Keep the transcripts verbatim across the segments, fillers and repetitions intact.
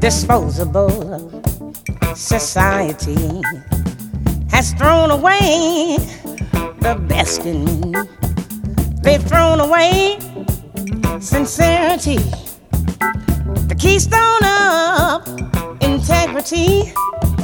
Disposable society has thrown away the best in me. They've thrown away sincerity, the keystone of integrity.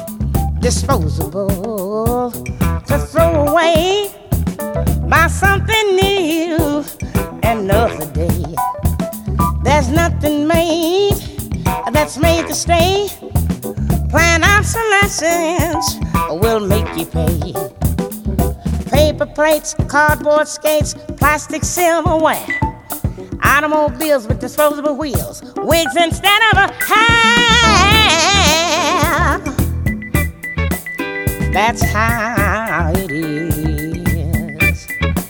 Disposable to throw away, buy something new another day. There's nothing made that's made to stay. Plan obsolescence will make you pay. Paper plates, cardboard skates, plastic silverware, automobiles with disposable wheels, wigs instead of a hair. That's how it is.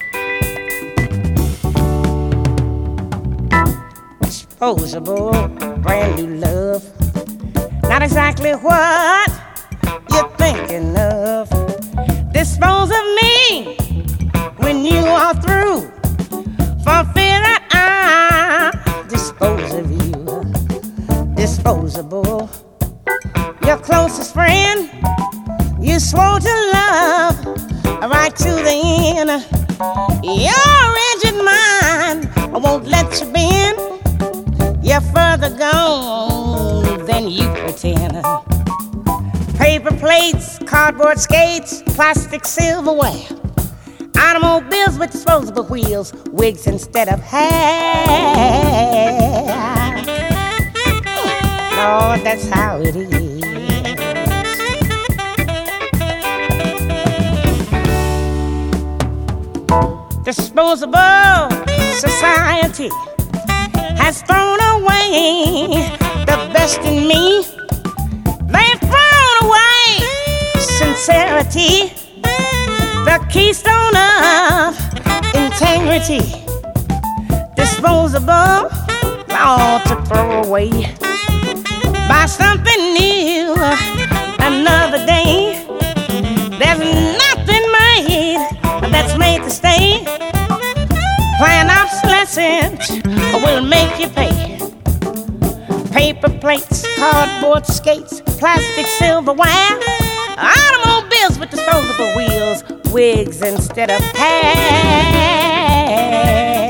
Disposable, brand new love, not exactly what you're thinking of. Dispose of me when you are through, for fear that I dispose of you. Disposable, your closest friend you swore to love right to the end. Your rigid mind won't let you bend. You're further gone than you pretend. Paper plates, cardboard skates, plastic silverware, automobiles with disposable wheels, wigs instead of hair. Lord, that's how it is. Disposable society has thrown away the best in me. They've thrown away sincerity, the keystone of integrity. Disposable, all to throw away, buy something new another day. There's nothing made that's made to stay. Plan obsolescence will make you pay. Paper plates, cardboard skates, plastic silverware, automobiles with disposable wheels, wigs instead of hair.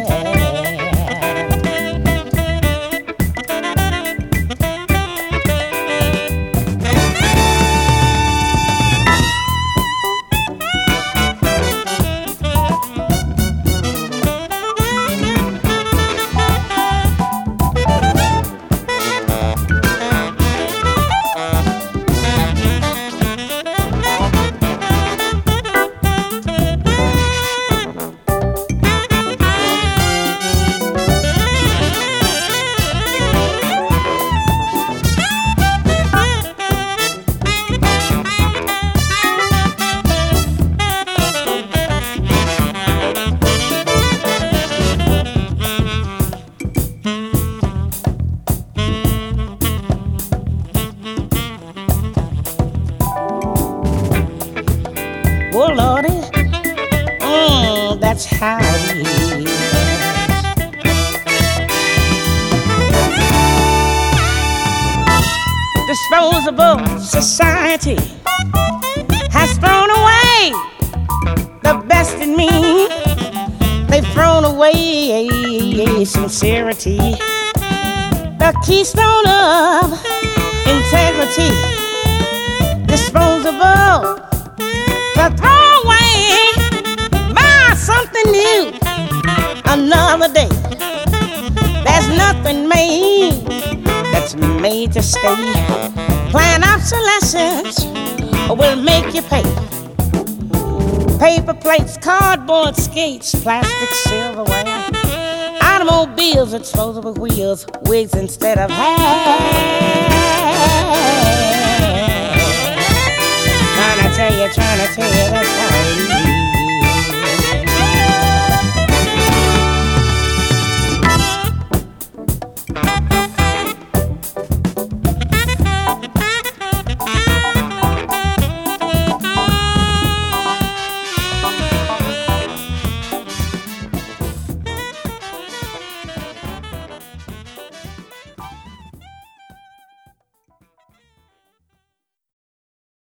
Oh, Lordy, mm, that's how it is. Disposable society has thrown away the best in me. They've thrown away sincerity, the keystone of integrity. Disposable to throw away, buy something new another day. There's nothing made that's made to stay. Plan obsolescence will make you pay. Paper plates, cardboard skates, plastic silverware, automobiles with disposable wheels, wigs instead of hair. Trying to tell you, trying to tell you that's how it is.